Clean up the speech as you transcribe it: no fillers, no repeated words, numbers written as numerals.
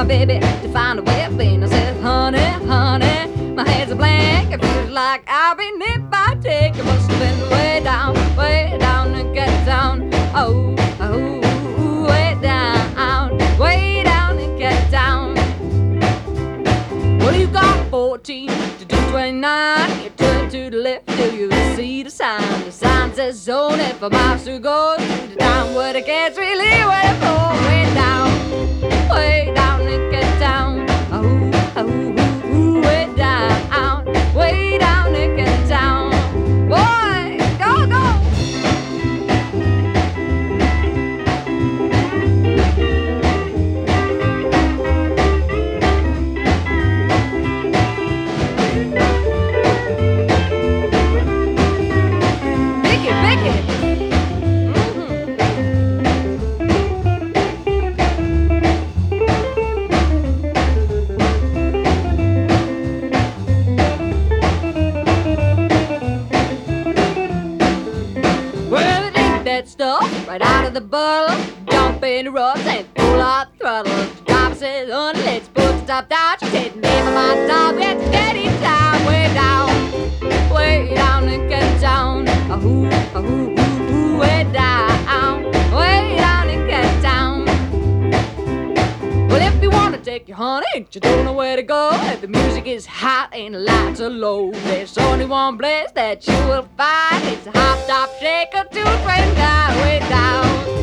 baby, to find a way of being. I said, honey, honey, my head's a blank. It feels like I've been hit by a tick. It must have been way down to get down. Oh, oh, way down to get down. Well, you got 14 to do 29. You turn to the left till you see the sign. The sign says zone it for miles to go to the town where the kids really wait for. Way down to get down. Oh, oh, way down to get down. Boy, go, go. Stuff right out of the bottle, jump in the ruts and pull out the throttle. The driver says, honey, let's put the top down. She said, name of my dog, let's get it down, way down to get down. Way down to get down. Well, if you wanna take your honey, you don't know where to go. If the music is hot and the lights are low, there's only one place that you will find. It's a hop, top, shaker, two-train guy way down.